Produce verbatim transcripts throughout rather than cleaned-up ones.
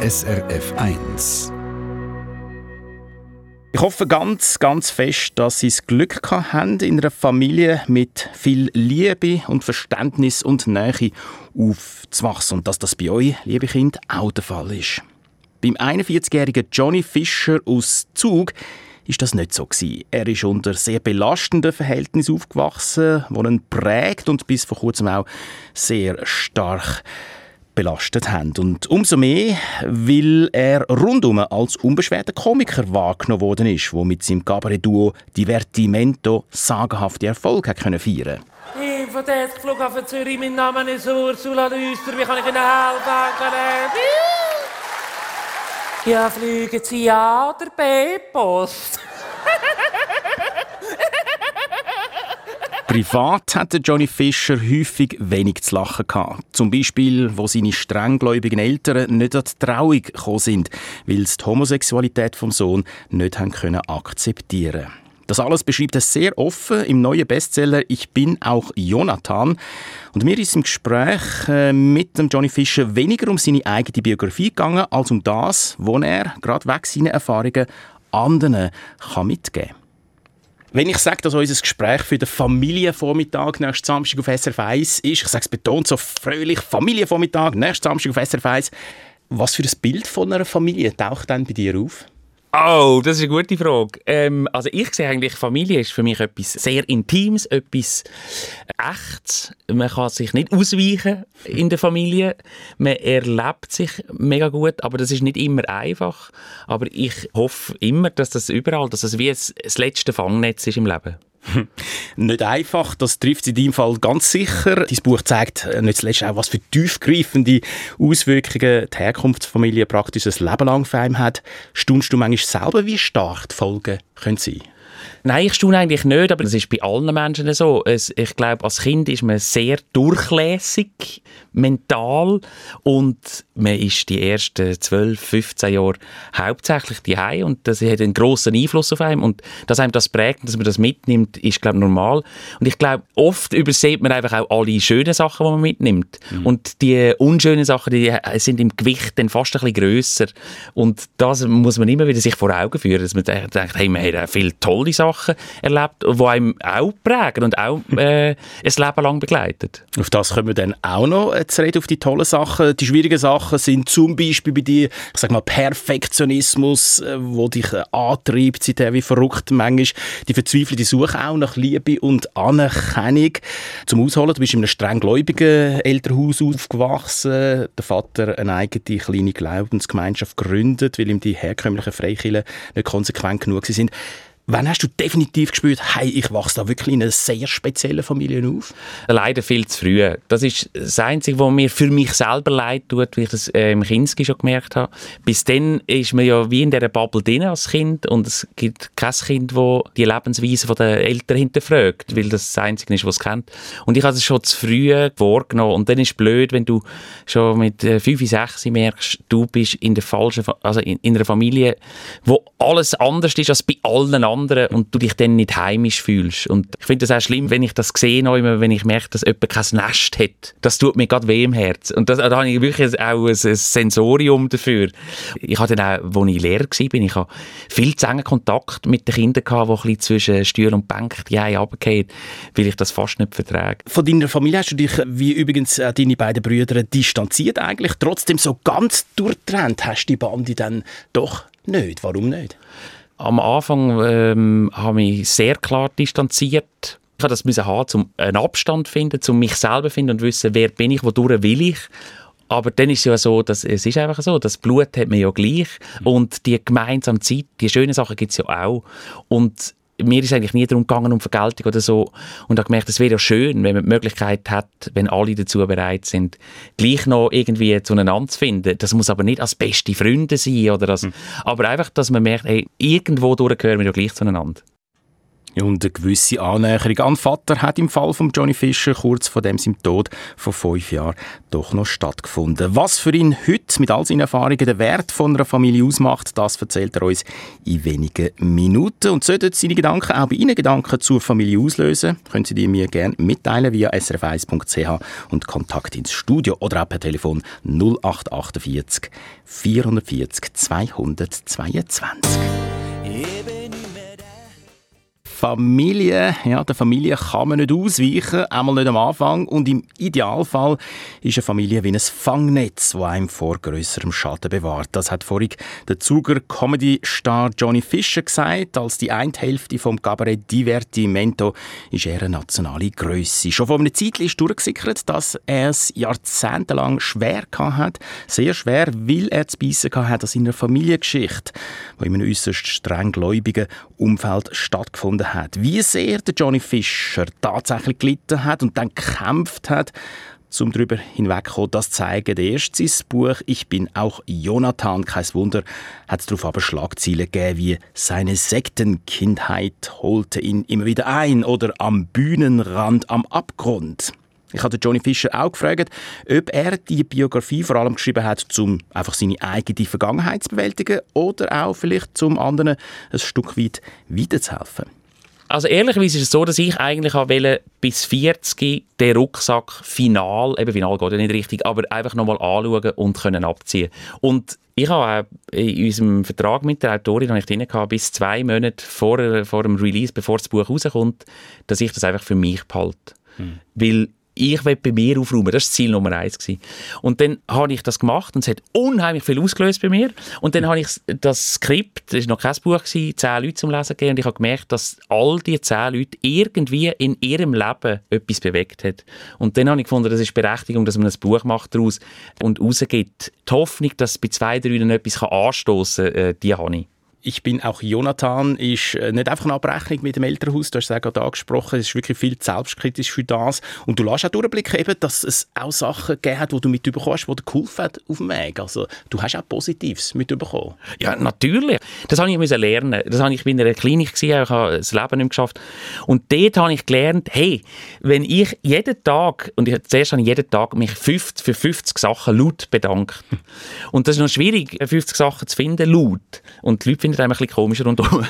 S R F eins. Ich hoffe ganz, ganz fest, dass Sie das Glück gehabt haben, in einer Familie mit viel Liebe und Verständnis und Nähe aufzuwachsen und dass das bei euch, liebe Kinder, auch der Fall ist. Beim einundvierzigjährigen Johnny Fischer aus Zug ist das nicht so gewesen. Er ist unter sehr belastenden Verhältnissen aufgewachsen, die ihn prägt und bis vor kurzem auch sehr stark belastet haben. Und umso mehr, weil er rundum als unbeschwerter Komiker wahrgenommen worden ist, der mit seinem Cabaret-Duo Divertimento sagenhafte Erfolge hat können feiern. Hey, von der Flughafen Zürich, mein Name ist Ursula Lüster, wie kann ich Ihnen helfen? Ja, fliegen Sie A oder B-Post? Privat hatte Johnny Fischer häufig wenig zu lachen gehabt. Zum Beispiel, wo seine strenggläubigen Eltern nicht an die Trauung gekommen sind, weil sie die Homosexualität vom Sohn nicht haben können akzeptieren. Das alles beschreibt er sehr offen im neuen Bestseller «Ich bin auch Jonathan». Und mir ist im Gespräch äh, mit dem Johnny Fischer weniger um seine eigene Biografie gegangen, als um das, was er, gerade wegen seiner Erfahrungen, anderen kann mitgeben kann. Wenn ich sage, dass unser Gespräch für den Familienvormittag nächsten Samstag auf S R F eins ist, ich sage es betont so fröhlich, Familienvormittag nächsten Samstag auf S R F eins, was für ein Bild von einer Familie taucht dann bei dir auf? Oh, das ist eine gute Frage. Ähm, also ich sehe eigentlich, Familie ist für mich etwas sehr Intimes, etwas Echtes. Man kann sich nicht ausweichen in der Familie. Man erlebt sich mega gut, aber das ist nicht immer einfach. Aber ich hoffe immer, dass das überall, dass das wie das letzte Fangnetz ist im Leben. Nicht einfach, das trifft in deinem Fall ganz sicher. Dein Buch zeigt nicht zuletzt auch, was für tiefgreifende Auswirkungen die Herkunftsfamilie praktisch ein Leben lang für einen hat. Staunst du manchmal selber, wie stark die Folgen können sein? Nein, ich staune eigentlich nicht, aber das ist bei allen Menschen so. Es, ich glaube, als Kind ist man sehr durchlässig, mental, und man ist die ersten zwölf, fünfzehn Jahre hauptsächlich daheim und das hat einen grossen Einfluss auf einen, und dass einem das prägt und dass man das mitnimmt, ist, glaube ich, normal. Und ich glaube, oft übersieht man einfach auch alle schönen Sachen, die man mitnimmt. Mhm. Und die unschönen Sachen, die sind im Gewicht dann fast ein bisschen grösser. Und das muss man immer wieder sich vor Augen führen, dass man denkt, hey, man hat viele tolle Sachen erlebt, die einem auch prägen und auch äh, ein Leben lang begleitet. Auf das kommen wir dann auch noch zu reden, auf die tollen Sachen. Die schwierigen Sachen sind zum Beispiel bei dir, ich sag mal, Perfektionismus, wo dich antreibt, seither wie verrückt manchmal. Die verzweifelte Suche auch nach Liebe und Anerkennung. Zum Ausholen, du bist in einem strenggläubigen Elternhaus aufgewachsen. Der Vater eine eigene kleine Glaubensgemeinschaft gegründet, weil ihm die herkömmlichen Freikirchen nicht konsequent genug sind. Wann hast du definitiv gespürt, hey, ich wachse da wirklich in einer sehr speziellen Familie auf? Leider viel zu früh. Das ist das Einzige, was mir für mich selber leid tut, wie ich das äh, im Kinski schon gemerkt habe. Bis dann ist man ja wie in dieser Bubble drin als Kind, und es gibt kein Kind, das die Lebensweise der Eltern hinterfragt, weil das das Einzige ist, was es kennt. Und ich habe es schon zu früh vorgenommen. Und dann ist es blöd, wenn du schon mit fünf, sechs merkst, du bist in der falschen, also in, in einer Familie, wo alles anders ist als bei allen anderen, und du dich dann nicht heimisch fühlst. Und ich finde das auch schlimm, wenn ich das sehe, wenn ich merke, dass jemand kein Nest hat. Das tut mir gerade weh im Herz. Und das, da habe ich wirklich auch ein, ein Sensorium dafür. Ich hatte dann auch, als ich Lehrer war, ich habe viel zu engen Kontakt mit den Kindern gehabt, die ein bisschen zwischen Stühl und Bank die Hause runterfallen, weil ich das fast nicht vertrage. Von deiner Familie hast du dich, wie übrigens auch deine beiden Brüder, distanziert eigentlich. Trotzdem so ganz durchtrennt hast du die Bande dann doch nicht. Warum nicht? Am Anfang ähm, habe ich mich sehr klar distanziert. Ich musste das müssen haben, um einen Abstand zu finden, um mich selber zu finden und wissen, wer bin ich, wodurch will ich. Aber dann ist es ja so, dass es ist einfach so, das Blut hat man ja gleich. Mhm. Und die gemeinsame Zeit, die schönen Sachen gibt es ja auch. Und mir ist eigentlich nie darum gegangen, um Vergeltung oder so. Und ich habe gemerkt, es wäre ja schön, wenn man die Möglichkeit hat, wenn alle dazu bereit sind, gleich noch irgendwie zueinander zu finden. Das muss aber nicht als beste Freunde sein, oder als, mhm. aber einfach, dass man merkt, hey, irgendwo durch gehören wir ja gleich zueinander. Und eine gewisse Annäherung an den Vater hat im Fall von Johnny Fischer kurz vor dem seinem Tod vor fünf Jahren doch noch stattgefunden. Was für ihn heute mit all seinen Erfahrungen den Wert von einer Familie ausmacht, das erzählt er uns in wenigen Minuten. Und sollten seine Gedanken auch bei Ihnen Gedanken zur Familie auslösen, können Sie die mir gerne mitteilen via s r f eins punkt c h und Kontakt ins Studio oder auch per Telefon null acht achtundvierzig vierhundertvierzig zweihundertzweiundzwanzig. Familie, ja, der Familie kann man nicht ausweichen, einmal nicht am Anfang. Und im Idealfall ist eine Familie wie ein Fangnetz, das einem vor grösserem Schaden bewahrt. Das hat vorhin der Zuger Comedy-Star Johnny Fischer gesagt. Als die eine Hälfte vom Cabaret Divertimento ist er eine nationale Grösse. Schon vor einer Zeit ist durchgesickert, dass er es jahrzehntelang schwer hatte. Sehr schwer, weil er zu beissen hatte an seiner Familiengeschichte, die in einem äußerst streng gläubigen Umfeld stattgefunden hat. Wie sehr der Johnny Fischer tatsächlich gelitten hat und dann gekämpft hat, um darüber hinwegzukommen, das zeigen erst sein Buch «Ich bin auch Jonathan». Kein Wunder, hat es darauf aber Schlagzeilen gegeben wie «Seine Sektenkindheit holte ihn immer wieder ein» oder «Am Bühnenrand, am Abgrund». Ich habe Johnny Fischer auch gefragt, ob er die Biografie vor allem geschrieben hat, um einfach seine eigene Vergangenheit zu bewältigen oder auch vielleicht zum anderen ein Stück weit weiterzuhelfen. Also ehrlicherweise ist es so, dass ich eigentlich wollte, bis vierzig den Rucksack final, eben final geht ja nicht richtig, aber einfach nochmal anschauen und können abziehen. Und ich habe auch in unserem Vertrag mit der Autorin habe ich drin gehabt, bis zwei Monate vor, vor dem Release, bevor das Buch rauskommt, dass ich das einfach für mich behalte. Hm. Weil ich will bei mir aufräumen. Das war Ziel Nummer eins. Und dann habe ich das gemacht und es hat unheimlich viel ausgelöst bei mir. Und dann habe ich das Skript, das war noch kein Buch, zehn Leute zum Lesen gegeben und ich habe gemerkt, dass all diese zehn Leute irgendwie in ihrem Leben etwas bewegt hat. Und dann habe ich gefunden, das ist Berechtigung, dass man ein Buch macht daraus und rausgibt. Die Hoffnung, dass es bei zwei, drei etwas anstossen kann, äh, die habe ich. «Ich bin auch Jonathan» ist nicht einfach eine Abrechnung mit dem Elternhaus, du hast es auch gerade angesprochen, es ist wirklich viel selbstkritisch für das. Und du lässt auch durchblicken, eben, dass es auch Sachen gegeben hat, die du mitbekommst, die dir geholfen hat auf dem Weg. Also du hast auch Positives mitbekommen. Ja, natürlich. Das habe ich müssen lernen. Das habe ich in einer Klinik gesehen, ich habe das Leben nicht mehr geschafft. Und dort habe ich gelernt, hey, wenn ich jeden Tag, und ich, zuerst habe ich jeden Tag mich fünfzig, für fünfzig Sachen laut bedankt. Und das ist noch schwierig, fünfzig Sachen zu finden, laut. Und die Leute finden ein bisschen komischer rundum.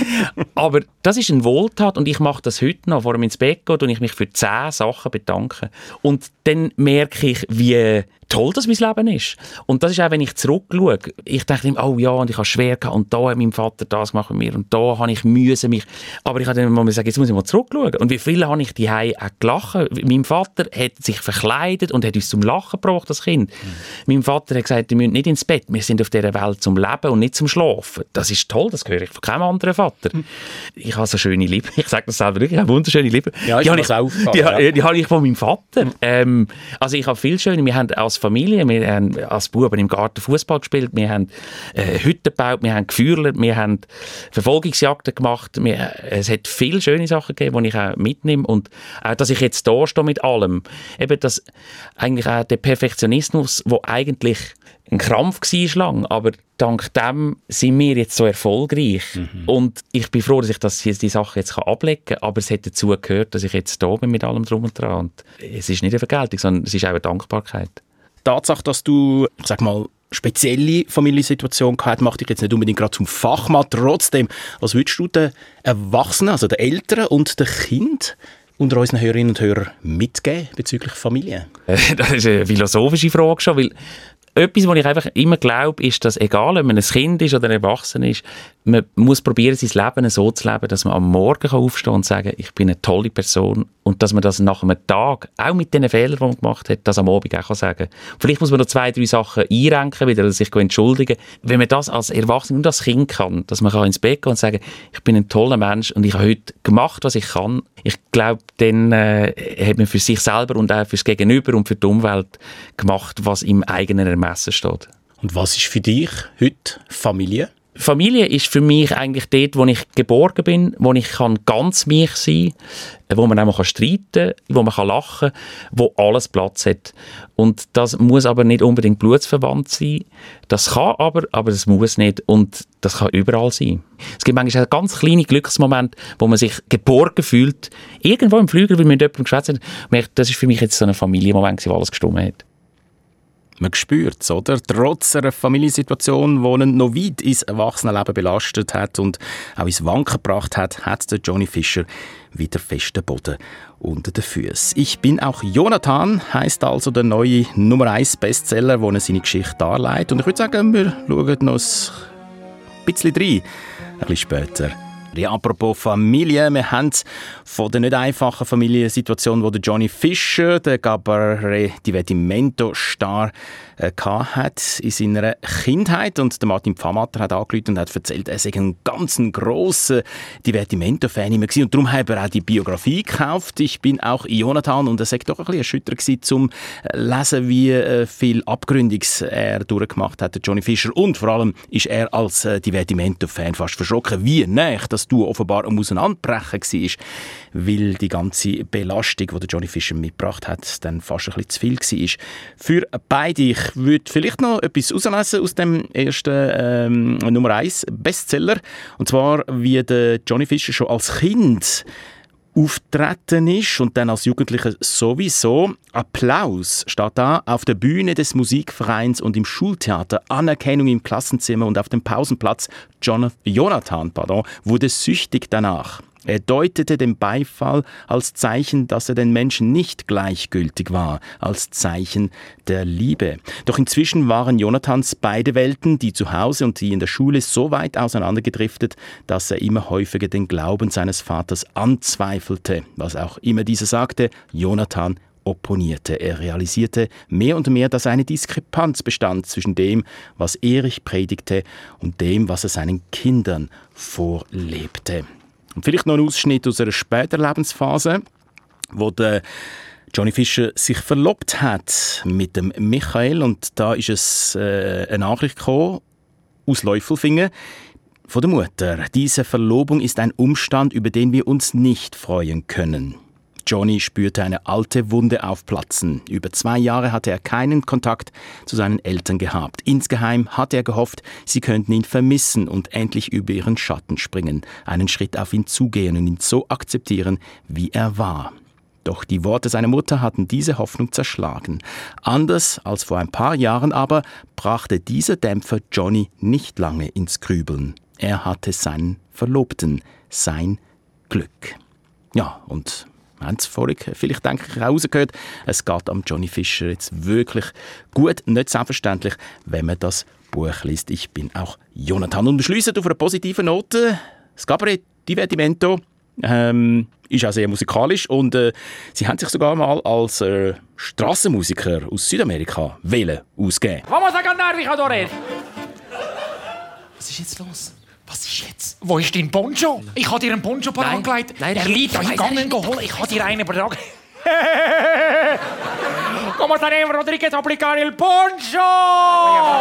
Aber das ist eine Wohltat und ich mache das heute noch, vor dem ins Bett geht und ich mich für zehn Sachen bedanke. Und dann merke ich, wie toll das mein Leben ist. Und das ist auch, wenn ich zurückschaue. Ich denke immer, oh ja, und ich habe schwer gehabt und da hat mein Vater das gemacht mit mir und da habe ich müssen mich. Aber ich habe dann mal gesagt, jetzt muss ich mal zurückschauen. Und wie viele habe ich die Hause auch gelacht. Mein Vater hat sich verkleidet und hat uns zum Lachen gebracht, das Kind. Mhm. Mein Vater hat gesagt, wir müssen nicht ins Bett, wir sind auf dieser Welt zum Leben und nicht zum Schlafen. Das ist toll, das höre ich von keinem anderen Vater. Mhm. Ich habe so schöne Lippen, ich sage das selber wirklich, ich habe wunderschöne Lippen. Ja, die habe ich, auch die, ja. die habe ich von meinem Vater. Mhm. Ähm, also ich habe viel schöne, wir haben als Familie, wir haben als Buben im Garten Fußball gespielt, wir haben äh, Hütten gebaut, wir haben gefeuert, wir haben Verfolgungsjagden gemacht. Wir, es hat viele schöne Sachen gegeben, die ich auch mitnehme. Und auch, dass ich jetzt da stehe mit allem. Eben, dass eigentlich auch der Perfektionismus, der eigentlich ein Krampf war lang, aber dank dem sind wir jetzt so erfolgreich. Mhm. Und ich bin froh, dass ich das, die Sache jetzt ablegen kann, aber es hat dazu gehört, dass ich jetzt da bin mit allem Drum und Dran. Und es ist nicht eine Vergeltung, sondern es ist auch eine Dankbarkeit. Die Tatsache, dass du, ich sag mal, spezielle Familiensituation gehabt, macht dich jetzt nicht unbedingt gerade zum Fachmann. Trotzdem, was würdest du den Erwachsenen, also den Eltern und den Kindern unter unseren Hörerinnen und Hörern mitgeben bezüglich Familie? Das ist eine philosophische Frage schon, weil etwas, was ich einfach immer glaube, ist, dass egal, ob man ein Kind ist oder ein Erwachsener ist, man muss probieren, sein Leben so zu leben, dass man am Morgen aufstehen kann und sagen, ich bin eine tolle Person und dass man das nach einem Tag, auch mit den Fehlern, die man gemacht hat, das am Abend auch sagen kann. Vielleicht muss man noch zwei, drei Sachen einrenken, wieder sich entschuldigen. Wenn man das als Erwachsener und als Kind kann, dass man ins Bett gehen und sagen, ich bin ein toller Mensch und ich habe heute gemacht, was ich kann. Ich glaube, dann äh, hat man für sich selber und auch fürs Gegenüber und für die Umwelt gemacht, was im eigenen Ermessen steht. Und was ist für dich heute Familie? Familie ist für mich eigentlich dort, wo ich geborgen bin, wo ich kann ganz mich sein kann, wo man auch streiten kann, wo man lachen kann, wo alles Platz hat. Und das muss aber nicht unbedingt blutsverwandt sein. Das kann aber, aber es muss nicht. Und das kann überall sein. Es gibt manchmal ganz kleine Glücksmomente, wo man sich geborgen fühlt. Irgendwo im Flügel, weil man mit jemandem geschwätzt hat. Das ist für mich jetzt so ein Familienmoment, wo alles gestimmt hat. Man spürt es, oder? Trotz einer Familiensituation, die ihn noch weit ins Erwachsenenleben belastet hat und auch ins Wanken gebracht hat, hat der Johnny Fischer wieder festen Boden unter den Füßen. «Ich bin auch Jonathan» heisst also der neue Nummer eins Bestseller, wo er seine Geschichte darlegt. Und ich würde sagen, wir schauen noch ein bisschen rein, ein bisschen später. Ja, apropos Familie, wir haben von der nicht einfachen Familiensituation, wo der Johnny Fischer, der Cabaret Divertimento-Star, äh, hat in seiner Kindheit. Und der Martin Pfammatter hat angerufen und hat erzählt, er sei ein ganz grosser Divertimento-Fan immer gewesen. Und darum hat er auch die Biografie gekauft. «Ich bin auch Jonathan». Und er sei doch ein bisschen erschüttert gewesen, zum lesen, wie äh, viel Abgründiges er durchgemacht hat, der Johnny Fischer. Und vor allem ist er als äh, Divertimento-Fan fast verschrocken, wie nah das Duo offenbar am Auseinanderbrechen war, weil die ganze Belastung, die der Johnny Fischer mitgebracht hat, dann fast ein bisschen zu viel war. Für beide. Ich würde vielleicht noch etwas herauslesen aus dem ersten ähm, Nummer eins Bestseller. Und zwar, wie der Johnny Fischer schon als Kind auftreten ist und dann als Jugendlicher sowieso. Applaus steht da auf der Bühne des Musikvereins und im Schultheater, Anerkennung im Klassenzimmer und auf dem Pausenplatz. Jonathan pardon, wurde süchtig danach. Er deutete den Beifall als Zeichen, dass er den Menschen nicht gleichgültig war, als Zeichen der Liebe. Doch inzwischen waren Jonathans beide Welten, die zu Hause und die in der Schule, so weit auseinandergedriftet, dass er immer häufiger den Glauben seines Vaters anzweifelte. Was auch immer dieser sagte, Jonathan opponierte. Er realisierte mehr und mehr, dass eine Diskrepanz bestand zwischen dem, was Erich predigte, und dem, was er seinen Kindern vorlebte. Und vielleicht noch ein Ausschnitt aus einer späteren Lebensphase, wo der Johnny Fischer sich verlobt hat mit dem Michael. Und da ist es äh, eine Nachricht gekommen aus Läufelfingen von der Mutter. Diese Verlobung ist ein Umstand, über den wir uns nicht freuen können. Johnny spürte eine alte Wunde aufplatzen. Über zwei Jahre hatte er keinen Kontakt zu seinen Eltern gehabt. Insgeheim hatte er gehofft, sie könnten ihn vermissen und endlich über ihren Schatten springen, einen Schritt auf ihn zugehen und ihn so akzeptieren, wie er war. Doch die Worte seiner Mutter hatten diese Hoffnung zerschlagen. Anders als vor ein paar Jahren aber brachte dieser Dämpfer Johnny nicht lange ins Grübeln. Er hatte seinen Verlobten, sein Glück. Ja, und wir haben es vorhin vielleicht denke ich, rausgehört. Es geht am Johnny Fischer jetzt wirklich gut, nicht selbstverständlich, wenn man das Buch liest. Ich bin auch Jonathan. Und wir schliessen auf einer positiven Note. Das Cabaret Divertimento ähm, ist auch sehr musikalisch und äh, sie haben sich sogar mal als äh, Strassenmusiker aus Südamerika wählen ausgegeben. Vamos a cantar, Vijadores! Was ist jetzt los? Was ist jetzt? Wo ist dein Poncho? Ich habe dir einen Poncho angelegt. Nein, er liegt da hingegangen geholt. Ich habe dir einen betragen. ¿Cómo estaremos, Rodríguez? Aplicar el poncho!